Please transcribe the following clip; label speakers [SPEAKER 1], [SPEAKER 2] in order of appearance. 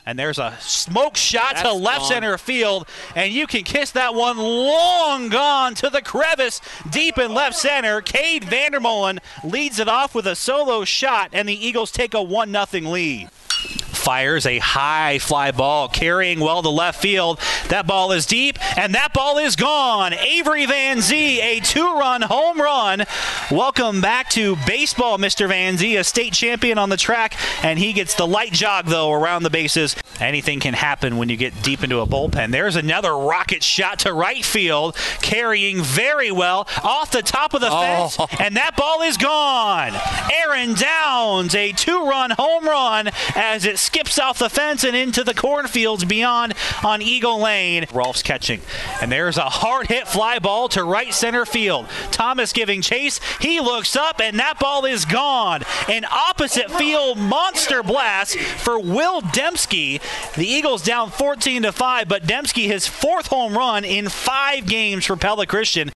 [SPEAKER 1] And there's a smoke shot to left
[SPEAKER 2] gone.
[SPEAKER 1] center field, and you can kiss that one long gone to the crevice deep in left center. Cade Vandermolen leads it off with a solo shot, and the Eagles take a 1-0 lead. Fires a high fly ball, carrying well to left field. That ball is deep, and that ball is gone. Avery Van Zee, a 2-run home run. Welcome back to baseball, Mr. Van Zee, a state champion on the track, and he gets the light jog, though, around the bases. Anything can happen when you get deep into a bullpen. There's another rocket shot to right field, carrying very well off the top of the fence, and that ball is gone. Aaron Downs, a 2-run home run as it skips off the fence and into the cornfields beyond on Eagle Lane. Rolf's catching, and there's a hard hit fly ball to right center field. Thomas giving chase. He looks up, and that ball is gone. An opposite field monster blast for Will Dembski. The Eagles down 14-5, but Dembski his 4th home run in 5 games for Pella Christian.